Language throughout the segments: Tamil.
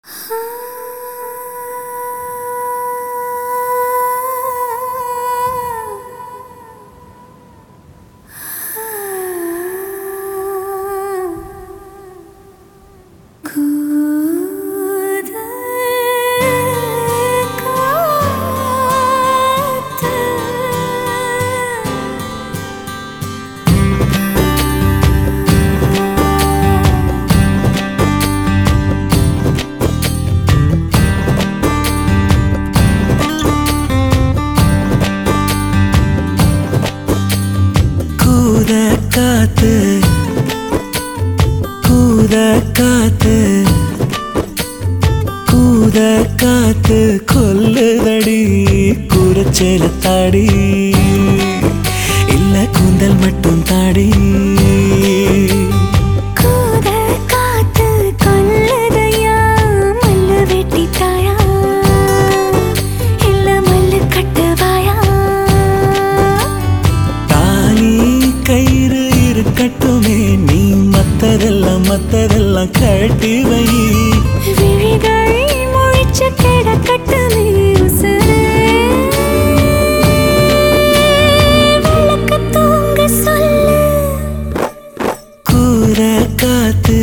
கூத காத்து கொல்லுதடி குரச்சேல தாடி இல்ல கூந்தல் மட்டும் தாடி கூத காத்து கொல்லுதையா மல்லு வெட்டி தாயா இல்ல மல்லு கட்டுவாயா தாலி கயிறு இருக்கட்டுமே நீ மத்ததெல்லாம் கட்டி வை விழிகள் முழிச்சு கிடக்கட்டுமே உசுரே விளக்கு தூங்க சொல்லு கூத காத்து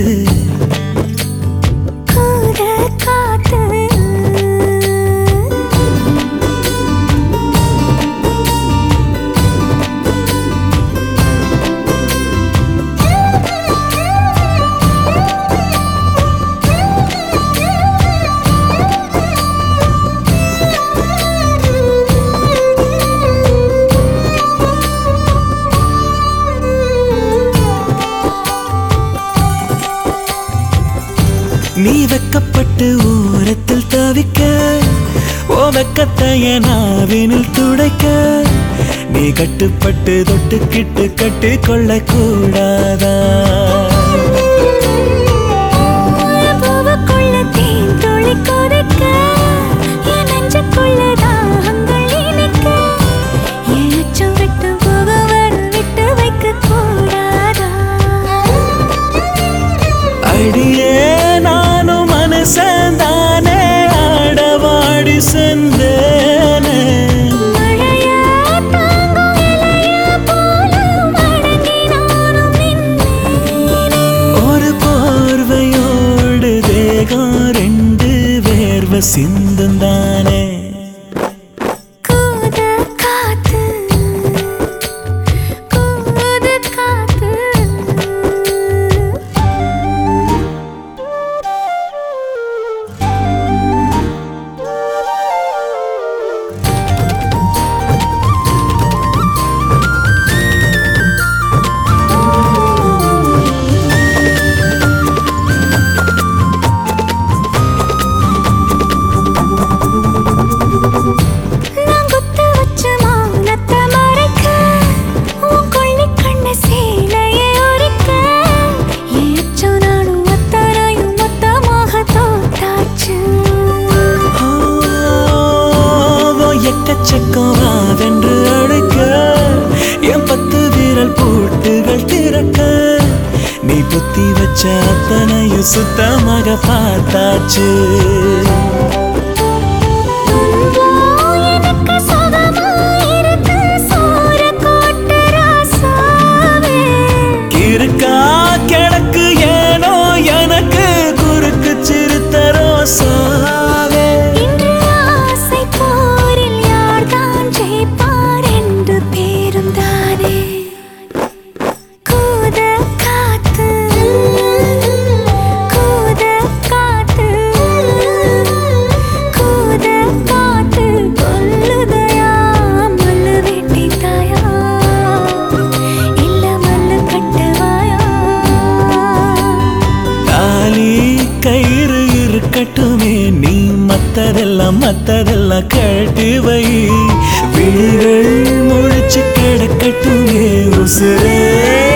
கூத காத்து நீ வெக்கப்பட்டு ஓரத்தில் தவிக்க ஓ வெக்கத்தைய நாவினில் துடைக்க நீ கட்டுப்பட்டு தொட்டுக்கிட்டு கட்டிக்கொள்ள கூடாதா பூவுக்குள்ள தேன் துளி கொதிக்க என் நெஞ்சுக்குள்ள தாகங்கள் இனிக்க என் அச்சம் விட்டு போக வர விட்டு வைக்க கூடாதா அடியே நானும் மனசந்தானே ஆடவாடி சென்றேனே மழையா தாங்கும் இலையா போல மடங்கி நானும் நின்றேனே ஒரு போர்வையோடு தேகம் ரெண்டு வேர்வை சிந்தும் தானே கூத காத்து கூத காத்து நான் குத்து வச்ச மானத்தை மறைக்க உன் கொள்ளி கண்ண சேலையை உரிக்க என் அச்சம் நானும் அத்தனையும் மொத்தமாக தோத்தாச்சு எக்கச்சக்கம் வாவென்று அழைக்க என் 10 விரல் பூட்டுகள் திறக்க நீ புத்தி வச்ச அத்தனையும் சுத்தமாக பார்த்தாச்சு எனக்கு சுகமா இருக்கு சோற கோட்டு ராசாவே இருக்கா கிழக்கு ஏனோ எனக்கு குறுக்கு சிறுத்த ரோசாவே இன்று ஆசை போரில் யார்தான் ஜெயிப்பார் என்று பேரும் தானே கூத காத்து கூத காத்து கூத காத்து கொல்லுதையா மல்லு வெட்டி தாயா இல்ல மல்லு கட்டுவாயா தாலி கயிறு இருக்கட்டுமே நீ மத்ததெல்லாம் கட்டி வை விழிகள் முழிச்சு கிடக்கட்டுமே உசுரே